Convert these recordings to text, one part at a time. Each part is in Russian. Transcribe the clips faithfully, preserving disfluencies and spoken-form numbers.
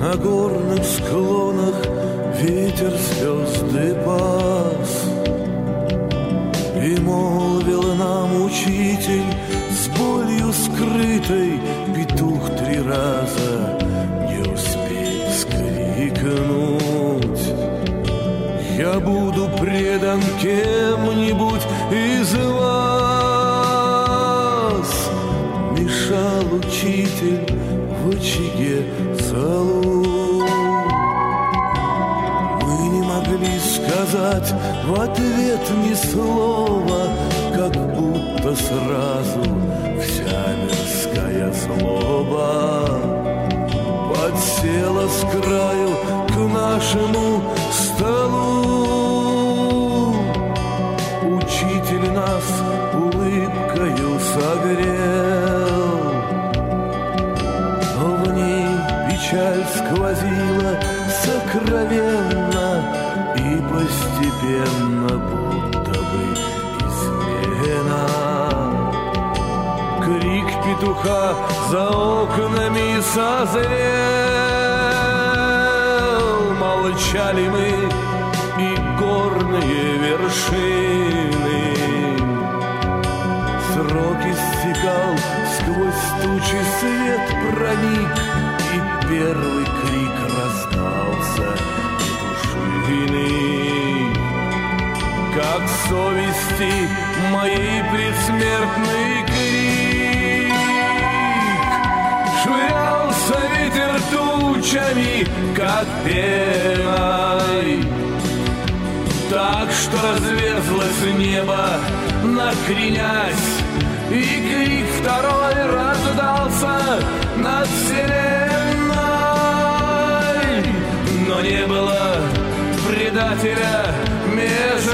на горных склонах ветер звезды пас. И молвил нам учитель с болью скрытой, петух три раза не успеет вскрикнуть: я буду предан кем-нибудь из вас. Мешал учитель в очаге золу. Мы не могли сказать в ответ ни слова, как будто сразу вся мирская злоба подсела с краю к нашему столу. Учитель нас улыбкою согрел, но в ней печаль сквозила сокровенно и постепенно, будто бы измена. Крик петуха за окнами созрел. Молчали мы и горные вершины. Срок истекал, сквозь тучи свет проник, и первый крик раздался петушиный. Как совести моей предсмертный крик швырялся ветер тучами, как пеной, так что разверзлось небо, накренясь, и крик второй раздался над вселенной. Но не было предателя между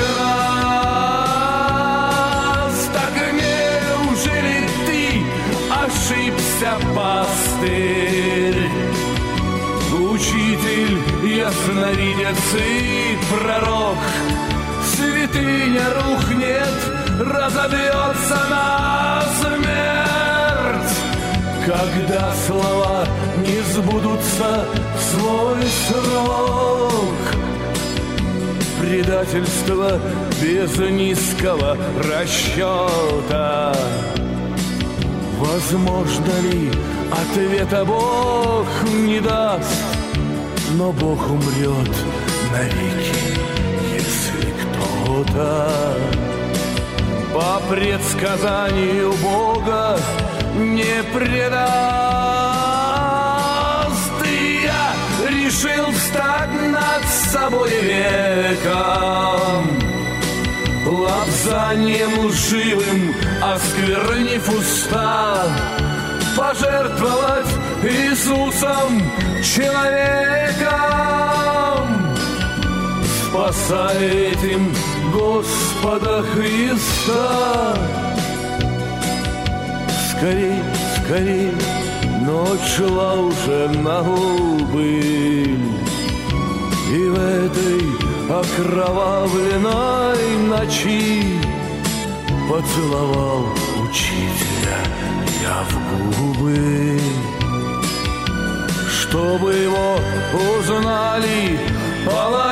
нас. Так неужели ты ошибся, пастырь? Учитель, ясновидец и пророк, святыня рухнет, разобьется на смерть, когда слова не сбудутся в свой срок. Предательство без низкого расчета. Возможно ли, ответа Бог не даст, но Бог умрет навеки, если кто-то по предсказанию Бога не предаст. И я решил встать над собой веком, лапзанием лживым осквернив уста, пожертвовать Иисусом человеком, спасая этим Господа Христа. Скорей, скорей, ночь шла уже на убыль, и в этой окровавленной ночи поцеловал учителя я в губы, чтобы его узнали палачи.